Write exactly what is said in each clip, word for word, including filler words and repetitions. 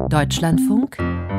Deutschlandfunk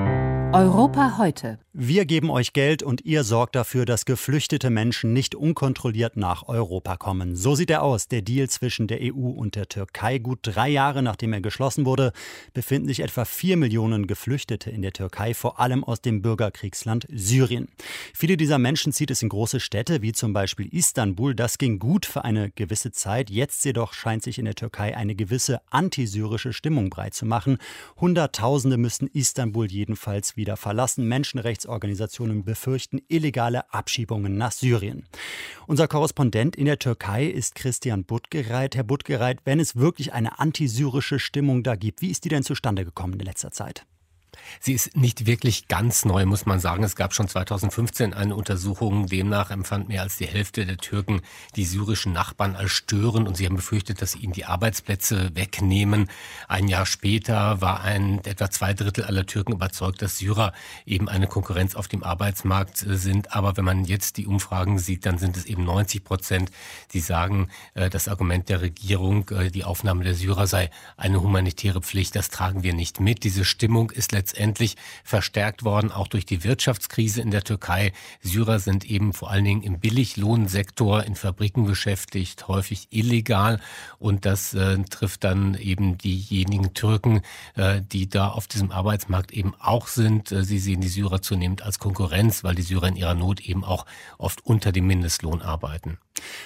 Europa heute. Wir geben euch Geld und ihr sorgt dafür, dass geflüchtete Menschen nicht unkontrolliert nach Europa kommen. So sieht er aus, der Deal zwischen der E U und der Türkei. Gut drei Jahre nachdem er geschlossen wurde, befinden sich etwa vier Millionen Geflüchtete in der Türkei, vor allem aus dem Bürgerkriegsland Syrien. Viele dieser Menschen zieht es in große Städte, wie zum Beispiel Istanbul. Das ging gut für eine gewisse Zeit. Jetzt jedoch scheint sich in der Türkei eine gewisse antisyrische Stimmung breit zu machen. Hunderttausende müssten Istanbul jedenfalls wieder verlassen. Menschenrechtsorganisationen befürchten illegale Abschiebungen nach Syrien. Unser Korrespondent in der Türkei ist Christian Budgereit. Herr Budgereit, wenn es wirklich eine antisyrische Stimmung da gibt, wie ist die denn zustande gekommen in letzter Zeit? Sie ist nicht wirklich ganz neu, muss man sagen. Es gab schon zweitausendfünfzehn eine Untersuchung. Demnach empfand mehr als die Hälfte der Türken die syrischen Nachbarn als störend und sie haben befürchtet, dass sie ihnen die Arbeitsplätze wegnehmen. Ein Jahr später war ein etwa zwei Drittel aller Türken überzeugt, dass Syrer eben eine Konkurrenz auf dem Arbeitsmarkt sind. Aber wenn man jetzt die Umfragen sieht, dann sind es eben neunzig Prozent, die sagen, das Argument der Regierung, die Aufnahme der Syrer sei eine humanitäre Pflicht. Das tragen wir nicht mit. Diese Stimmung ist letztendlich Letztendlich verstärkt worden, auch durch die Wirtschaftskrise in der Türkei. Syrer sind eben vor allen Dingen im Billiglohnsektor in Fabriken beschäftigt, häufig illegal. Und das äh, trifft dann eben diejenigen Türken, äh, die da auf diesem Arbeitsmarkt eben auch sind. Äh, sie sehen die Syrer zunehmend als Konkurrenz, weil die Syrer in ihrer Not eben auch oft unter dem Mindestlohn arbeiten.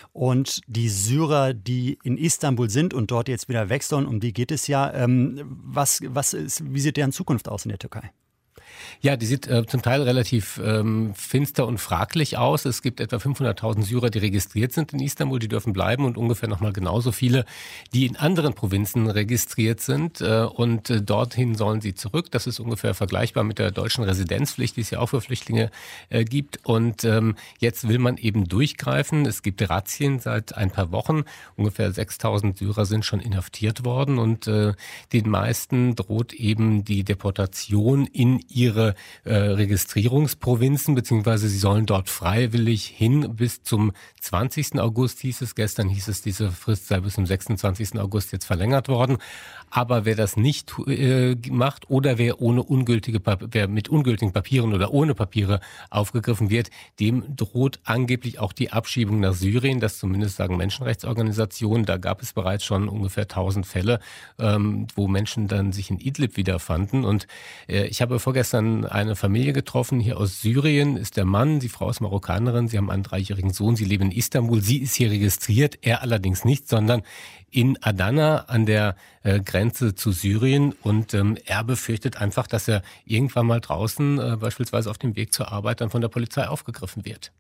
Und die Syrer, die in Istanbul sind und dort jetzt wieder weg sollen, um die geht es ja. Ähm, was, was ist, wie sieht deren Zukunft aus in der Türkei? Ja, die sieht äh, zum Teil relativ ähm, finster und fraglich aus. Es gibt etwa fünfhunderttausend Syrer, die registriert sind in Istanbul, die dürfen bleiben und ungefähr nochmal genauso viele, die in anderen Provinzen registriert sind äh, und äh, dorthin sollen sie zurück. Das ist ungefähr vergleichbar mit der deutschen Residenzpflicht, die es ja auch für Flüchtlinge äh, gibt. Und ähm, jetzt will man eben durchgreifen. Es gibt Razzien seit ein paar Wochen. Ungefähr sechstausend Syrer sind schon inhaftiert worden und äh, den meisten droht eben die Deportation in ihre äh, Registrierungsprovinzen, beziehungsweise sie sollen dort freiwillig hin bis zum zwanzigsten August, hieß es. Gestern hieß es, diese Frist sei bis zum sechsundzwanzigsten August jetzt verlängert worden. Aber wer das nicht äh, macht oder wer ohne ungültige Pap- wer mit ungültigen Papieren oder ohne Papiere aufgegriffen wird, dem droht angeblich auch die Abschiebung nach Syrien. Das zumindest sagen Menschenrechtsorganisationen. Da gab es bereits schon ungefähr tausend Fälle, ähm, wo Menschen dann sich in Idlib wiederfanden. Und äh, ich habe vorgestern eine Familie getroffen, hier aus Syrien, ist der Mann, die Frau ist Marokkanerin, sie haben einen dreijährigen Sohn, sie leben in Istanbul, sie ist hier registriert, er allerdings nicht, sondern in Adana an der äh, Grenze zu Syrien und ähm, er befürchtet einfach, dass er irgendwann mal draußen, äh, beispielsweise auf dem Weg zur Arbeit, dann von der Polizei aufgegriffen wird.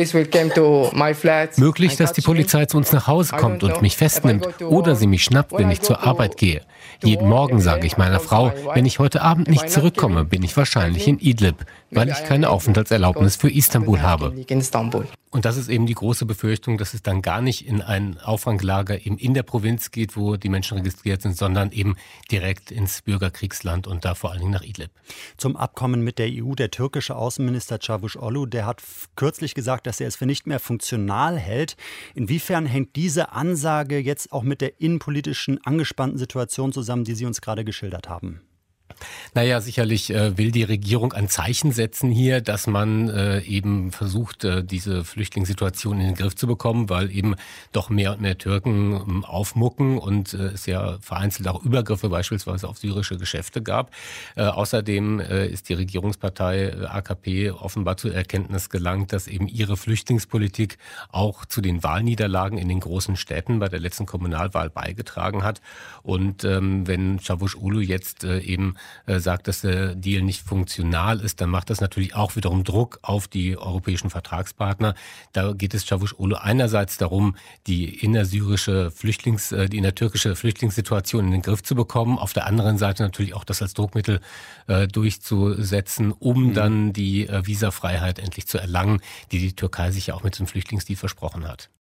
Möglich, dass die Polizei zu uns nach Hause kommt und mich festnimmt oder sie mich schnappt, wenn ich zur Arbeit gehe. Jeden Morgen sage ich meiner Frau, wenn ich heute Abend nicht zurückkomme, bin ich wahrscheinlich in Idlib, weil ich keine Aufenthaltserlaubnis für Istanbul habe. Und das ist eben die große Befürchtung, dass es dann gar nicht in ein Auffanglager eben in der Provinz geht, wo die Menschen registriert sind, sondern eben direkt ins Bürgerkriegsland und da vor allen Dingen nach Idlib. Zum Abkommen mit der E U, der türkische Außenminister Çavuşoğlu, der hat kürzlich gesagt, dass er es für nicht mehr funktional hält. Inwiefern hängt diese Ansage jetzt auch mit der innenpolitischen angespannten Situation zusammen, die Sie uns gerade geschildert haben? Naja, sicherlich äh, will die Regierung ein Zeichen setzen hier, dass man äh, eben versucht, äh, diese Flüchtlingssituation in den Griff zu bekommen, weil eben doch mehr und mehr Türken ähm, aufmucken und äh, es ja vereinzelt auch Übergriffe beispielsweise auf syrische Geschäfte gab. Äh, außerdem äh, ist die Regierungspartei äh, A K P offenbar zur Erkenntnis gelangt, dass eben ihre Flüchtlingspolitik auch zu den Wahlniederlagen in den großen Städten bei der letzten Kommunalwahl beigetragen hat. Und ähm, wenn Çavuşoğlu jetzt äh, eben äh, sagt, dass der Deal nicht funktional ist, dann macht das natürlich auch wiederum Druck auf die europäischen Vertragspartner. Da geht es Çavuşoğlu einerseits darum, die innersyrische Flüchtlings, äh, die innertürkische Flüchtlingssituation in den Griff zu bekommen. Auf der anderen Seite natürlich auch das als Druckmittel äh, durchzusetzen, um mhm. dann die äh, Visafreiheit endlich zu erlangen, die die Türkei sich ja auch mit dem Flüchtlingsdeal versprochen hat.